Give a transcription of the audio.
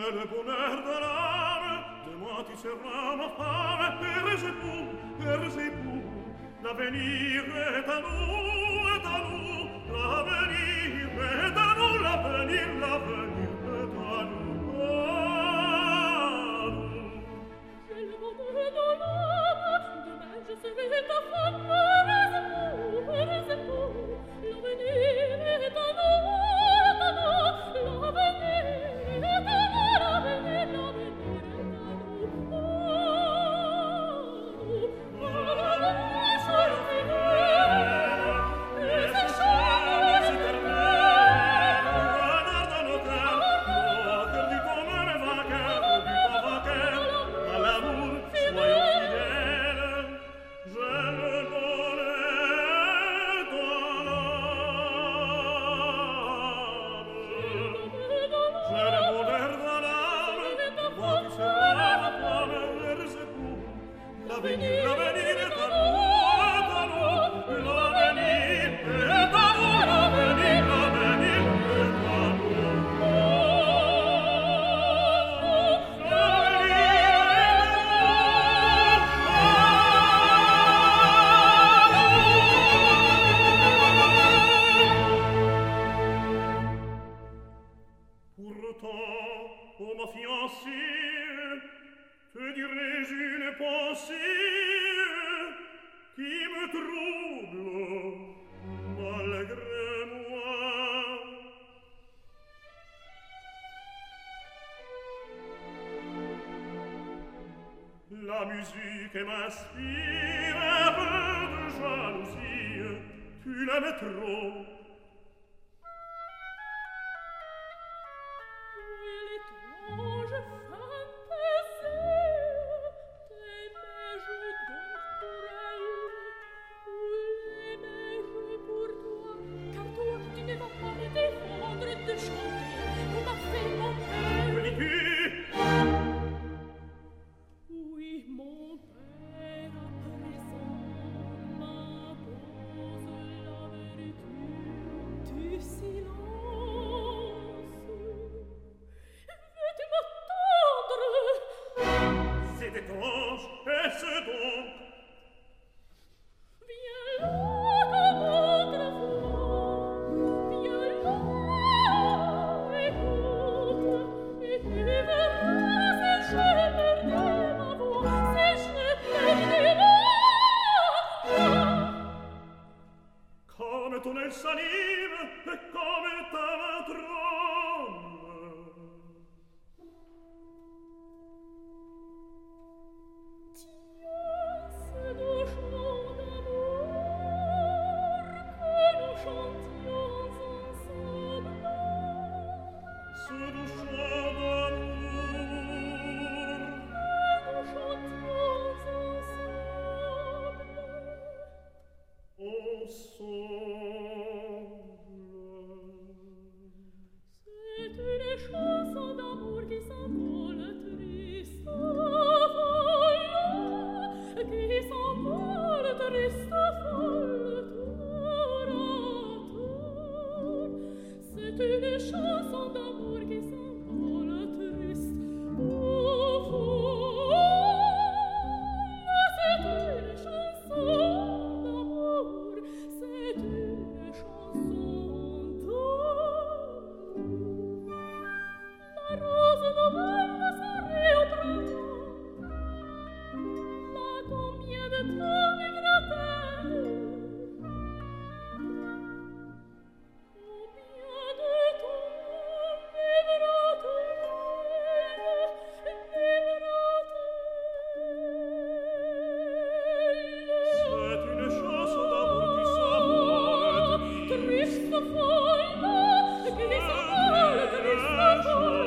le bonheur de l'âme, de moi tu seras ma femme, père et époux, l'avenir est à nous, l'avenir est à nous, l'avenir est à nous. J'ai le bonheur de l'âme, demain je serai ta femme, père et époux, l'avenir est à nous, l'avenir est à nous, l'avenir est à nous. La musique m'inspire un peu de jalousie, tu l'aimes trop. Oui, l'étrange fantaisie, t'aimais-je donc pour elle? Oui, aimais-je pour toi? Car toi, tu ne vas pas me défendre de chanter, tu m'as fait mon père. Que dis-tu? Oui, mon père, à présent, m'impose la vertu du silence. Veux-tu m'attendre? C'est étrange, est-ce donc? Viens là comme autrefois, viens là, écoute, et tu verras si je perdais ma voix, si je perdais ma voix. Come ton aile s'anime et come ta main tremble. Tiens, ce doux chant d'amour que nous chantions ensemble. Ce doux chant d'amour. Que nous chantions ensemble. C'est une chanson d'amour qui s'envole triste, folle, qui s'envole triste, folle, tour à tour. C'est une chanson d'amour qui s'envole triste, folle. C'est une chanson d'amour, c'est une chanson d'amour. La rose nouvelle serait au printemps. Là, combien de temps vivra-t-elle? Combien de temps vivra-t-elle? C'est une chanson d'amour qui s'envole Triste folle, qui s'envole, triste folle.